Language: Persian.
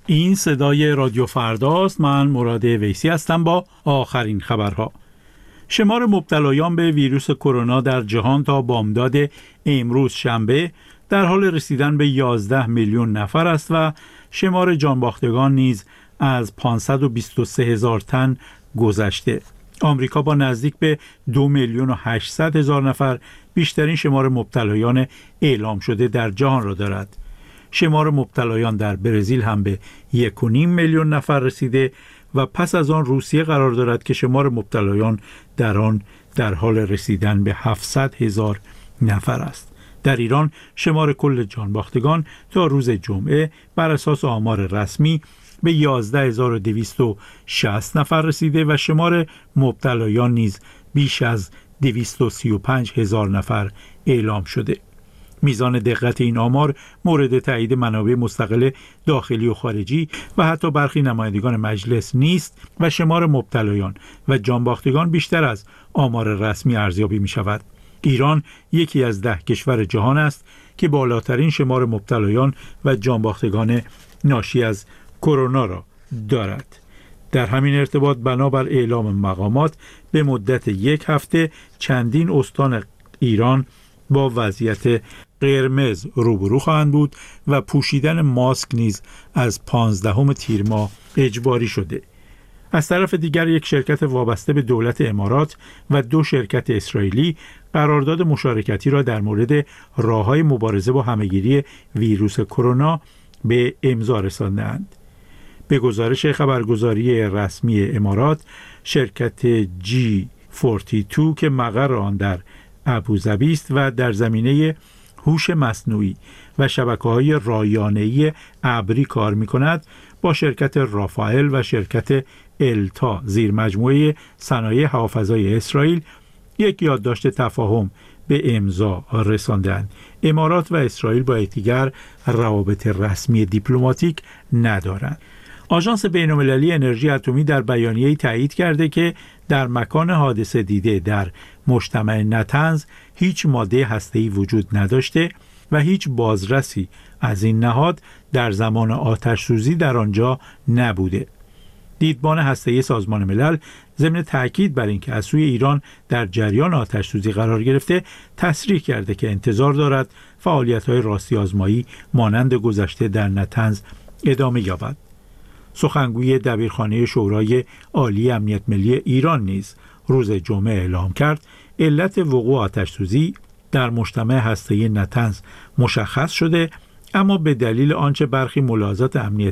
این صدای رادیو فرداست. من مراد ویسی هستم با آخرین خبرها. شمار مبتلایان به ویروس کرونا در جهان تا بامداد امروز شنبه در حال رسیدن به 11 میلیون نفر است و شمار جانباختگان نیز از 523,000 تن گذشته. آمریکا با نزدیک به 2,800,000 نفر بیشترین شمار مبتلایان اعلام شده در جهان را دارد. شمار مبتلایان در برزیل هم به 1.5 میلیون نفر رسیده و پس از آن روسیه قرار دارد که شمار مبتلایان در آن در حال رسیدن به 700,000 نفر است. در ایران شمار کل جانباختگان تا روز جمعه بر اساس آمار رسمی به 11,260 نفر رسیده و شمار مبتلایان نیز بیش از 235,000 نفر اعلام شده. میزان دقت این آمار مورد تایید منابع مستقل داخلی و خارجی و حتی برخی نمایندگان مجلس نیست و شمار مبتلایان و جانباختگان بیشتر از آمار رسمی ارزیابی می شود. ایران یکی از 10 کشور جهان است که بالاترین شمار مبتلایان و جانباختگان ناشی از کرونا را دارد. در همین ارتباط بنابر اعلام مقامات به مدت 1 هفته چندین استان ایران با وضعیت قرمز روبرو خواهند بود و پوشیدن ماسک نیز از 15 تیر ماه اجباری شده. از طرف دیگر یک شرکت وابسته به دولت امارات و 2 شرکت اسرائیلی قرارداد مشارکتی را در مورد راه‌های مبارزه با همه‌گیری ویروس کرونا به امضا رساندند. به گزارش خبرگزاری رسمی امارات، شرکت G42 که مقر آن در ابوظبی است و در زمینه هوش مصنوعی و شبکه‌های رایانه‌ای ابری کار می‌کند، با شرکت رافائل و شرکت التا زیر مجموعه صنایع هوافضای اسرائیل یک یادداشت تفاهم به امضا رساندند. امارات و اسرائیل با یکدیگر روابط رسمی دیپلماتیک ندارند. آژانس بین‌المللی انرژی اتمی در بیانیه‌ای تایید کرده که در مکان حادثه دیده در مجتمع نتنز هیچ ماده هسته‌ای وجود نداشته و هیچ بازرسی از این نهاد در زمان آتش سوزی در آنجا نبوده. دیدبان هسته‌ای سازمان ملل ضمن تأکید بر اینکه از سوی ایران در جریان آتش سوزی قرار گرفته تصریح کرده که انتظار دارد فعالیت‌های راستی آزمایی مانند گذشته در نتنز ادامه یابد. سخنگوی دبیرخانه شورای عالی امنیت ملی ایران نیز روز جمعه اعلام کرد علت وقوع آتش‌سوزی در مجتمع هسته‌ای نتنز مشخص شده، اما به دلیل آنچه برخی ملاحظات امنیتی